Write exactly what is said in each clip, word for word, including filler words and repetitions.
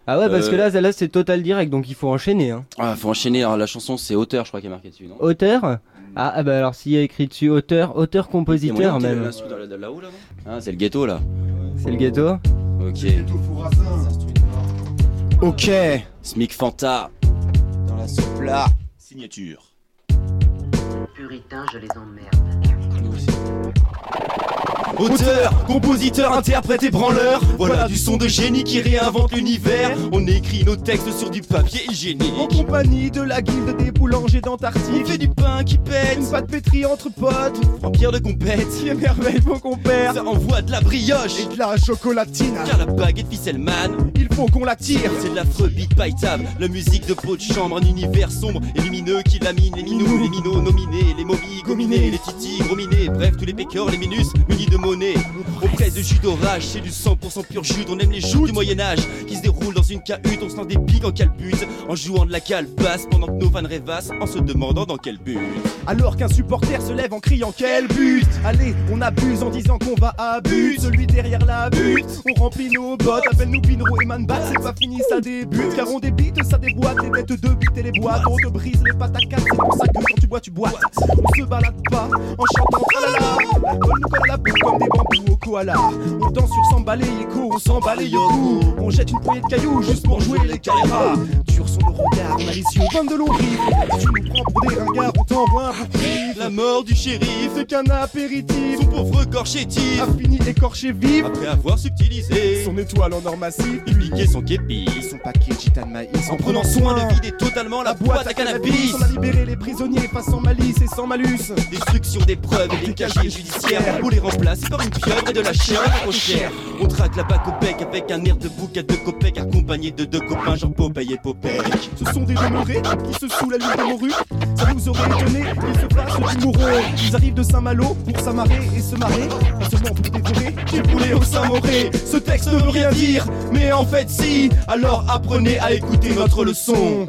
Ah ouais, parce Euh, que là, là c'est total direct, donc il faut enchaîner. Hein. Ah, faut enchaîner. Alors la chanson c'est Auteur, je crois qu'il y a marqué dessus, non? Auteur ah, ah bah alors s'il y a écrit dessus auteur, auteur-compositeur Il y a moyen même. d'instruire dans la- de là-haut là, non? Ah, c'est le ghetto là. C'est le ghetto. Ok. Ok. Smic Fanta. Dans la soupe là. Signature. Puritains, je les emmerde. Nous aussi. Auteur, compositeur, interprète et branleur. Voilà du son de génie qui réinvente l'univers. On écrit nos textes sur du papier En hygiénique. compagnie de la guilde des boulangers On d'Antarctique. fait du pain qui pète. Une pâte pétrie entre potes. Empire de compète. Qui émerveille vos compères. Ça envoie de la brioche. Et de la chocolatine. Car la baguette ficelle man. Il faut qu'on la tire. C'est de l'affreux beat païtable. La musique de peau de chambre. Un univers sombre et lumineux qui lamine les minous, les minots nominés, les momies gominés, les titis grominés. Bref, tous les pécores, les minus munis de monnaie. On presse de jus d'orage, c'est du cent pour cent pur jus. On aime les joues du Moyen-Âge qui se déroulent dans une cahute. On se lance des pics en calbute en jouant de la calebasse pendant que nos fans rêvassent en se demandant dans quel but. Alors qu'un supporter se lève en criant quel but. Allez, on abuse en disant qu'on va à but. Celui derrière la butte, on remplit nos bottes. Appelle-nous Pinro et Manbat, c'est pas fini, ça débute. Car on débite, ça déboîte, les dettes de but et les boîtes. On te brise les pattes à quatre, c'est pour ça que quand tu bois, tu boites. On se balade pas en chantant tralala. L'alcool nous colle à la bouche comme des bambous au koala. On danse sur s'emballer, écho, on s'emballe yoku. On jette une poignée de cailloux juste pour jouer les carrières. Dur sont nos regards, on a les yeux pleins de longs rires. Si tu nous prends pour des ringards, on t'envoie un bouclier. La mort du shérif, C'est qu'un apéritif. son pauvre corps chétif. A fini écorché vif. Après avoir subtilisé, Son étoile en or massif. dupliqué son képi. Son paquet de gitane maïs. En prenant soin de vider totalement la boîte à cannabis. On a libéré les prisonniers, pas sans malice et sans malus. Destruction des preuves et des casiers judiciaires. On les remplace par une pieuvre et de la chair trop chère. On traque la bac au bec avec un air de bouc à deux copecs, accompagné de deux copains genre Popeye et Popeye. Ce sont des demeurés qui se saoulent à l'huile de morue. Ça nous aurait étonné qu'ils se fassent du mouron. Ils arrivent de Saint-Malo pour s'amarrer et se marrer. Pas seulement pour dévorer du poulet au Saint-Mauré. Ce texte ne veut rien dire, mais en fait si. Alors apprenez à écouter notre leçon.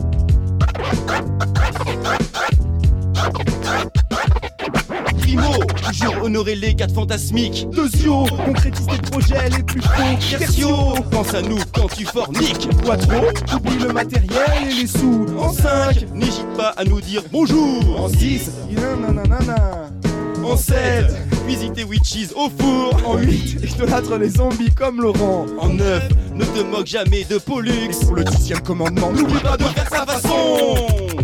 Primo, toujours honorer les quatre fantasmiques. Deuxio, concrétise tes projets les plus faux. Tertio, pense à nous quand tu forniques. Quattro, oublie le matériel et les sous. En cinq, n'hésite pas à nous dire bonjour. En six, nananana. En sept, cuisine tes witches au four. En huit, idolâtre les zombies comme Laurent. En neuf, ne te moque jamais de Pollux. Pour le dixième commandement, n'oublie N'oublie pas de faire sa façon.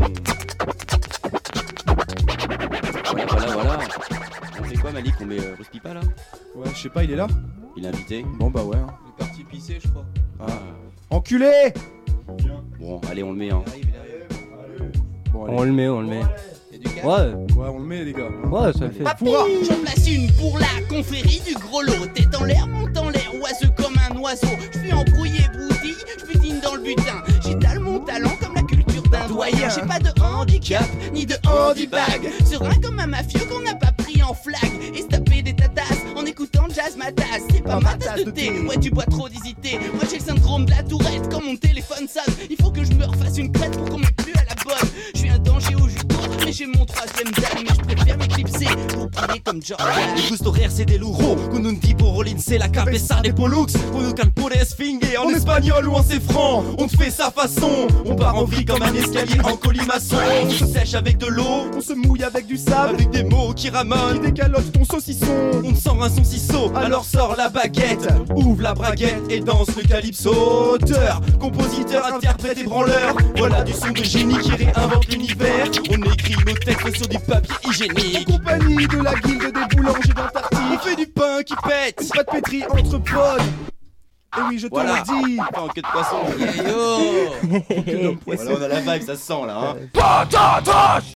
Voilà, voilà, voilà. On fait quoi, Malik? On met euh, Bruce Pipa là? Ouais, je sais pas, il est là? Il est invité. Bon bah ouais. Il est parti pisser, je crois. Ah. Enculé! Bon, allez, on le met. Hein. Il arrive, il arrive. Bon, allez. On le met, on le met. Il y a du gaz. Ouais, Ouais, on le met les gars. ouais, ça le fait. Foura! J'en place une pour la confrérie du gros lot. Tête en l'air, monte en l'air, oiseux comme un oiseau. Je suis embrouillé, broutille, je butine dans le butin. J'étale mon talent comme la culture d'un doyen. J'ai pas de handicap, ni de handibag. Serein comme un mafieux qu'on n'a pas pris en flag. Et se taper des tatasses en écoutant jazz ma tasse. C'est pas ma tasse de thé, ouais tu bois trop d'hésiter. Moi j'ai le syndrome de la tourette quand mon téléphone sonne. Il faut que je me refasse une crête pour qu'on m'ait plus à la bonne. Je suis un danger au judo, mais j'ai mon troisième dan. Mais je préfère m'éclipser pour briller comme Jordan. El gusto rearse del uro, con un tipo rolinse la cabeza de Pollux. Uno can puede esfingue en espagnol ou en c'est franc. On te fait sa façon, on part en vrille comme un escalier en colimaçon. On se sèche avec de l'eau, On se mouille avec du sable avec des mots qui qui ramonent. décalote ton saucisson. On te sort un son ciseau, alors sort la baguette. Ouvre la braguette et danse le calypso. Auteur, compositeur, interprète et branleur. Voilà du son de génie qui réinvente l'univers. On écrit nos textes sur du papier En hygiénique. compagnie de la guilde des boulangers On d'Antarctique. fait du pain qui pète. Une pâte pétrie entre potes. Et oui, je te Voilà. le dis. Pas en queue de poisson. Yo. Voilà, on a la vibe, ça se sent là. Hein.